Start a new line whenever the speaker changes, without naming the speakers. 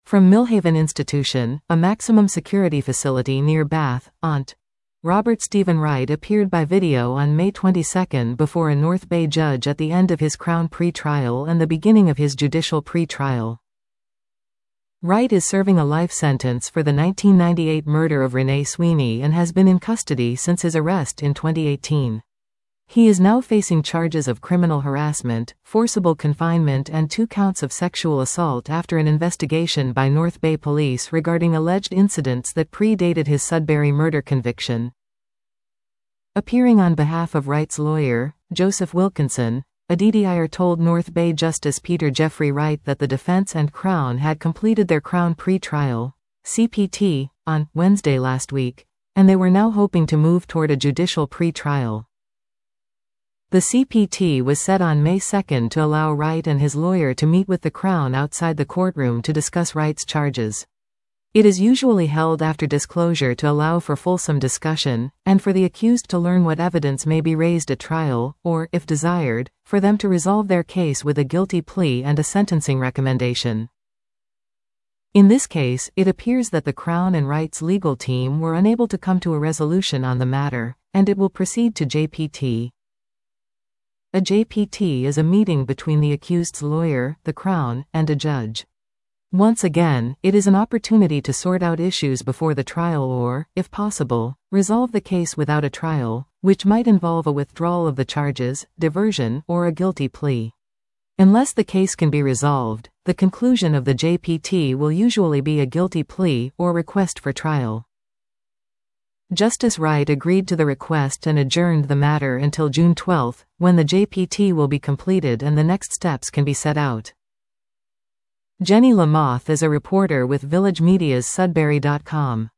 From Millhaven Institution, a maximum security facility near Bath, Ont. Robert Stephen Wright appeared by video on May 22 before a North Bay judge at the end of his Crown pre-trial and the beginning of his judicial pre-trial. Wright is serving a life sentence for the 1998 murder of Renee Sweeney and has been in custody since his arrest in 2018. He is now facing charges of criminal harassment, forcible confinement and 2 counts of sexual assault after an investigation by North Bay Police regarding alleged incidents that predated his Sudbury murder conviction. Appearing on behalf of Wright's lawyer, Joseph Wilkinson, Adedire told North Bay Justice Peter Jeffrey Wright that the defense and Crown had completed their Crown pre-trial (CPT) on Wednesday last week, and they were now hoping to move toward a judicial pre-trial. The CPT was set on May 2 to allow Wright and his lawyer to meet with the Crown outside the courtroom to discuss Wright's charges. It is usually held after disclosure to allow for fulsome discussion, and for the accused to learn what evidence may be raised at trial, or, if desired, for them to resolve their case with a guilty plea and a sentencing recommendation. In this case, it appears that the Crown and Wright's legal team were unable to come to a resolution on the matter, and it will proceed to JPT. A JPT is a meeting between the accused's lawyer, the Crown, and a judge. Once again, it is an opportunity to sort out issues before the trial or, if possible, resolve the case without a trial, which might involve a withdrawal of the charges, diversion, or a guilty plea. Unless the case can be resolved, the conclusion of the JPT will usually be a guilty plea or request for trial. Justice Wright agreed to the request and adjourned the matter until June 12, when the JPT will be completed and the next steps can be set out. Jenny Lamoth is a reporter with Village Media's Sudbury.com.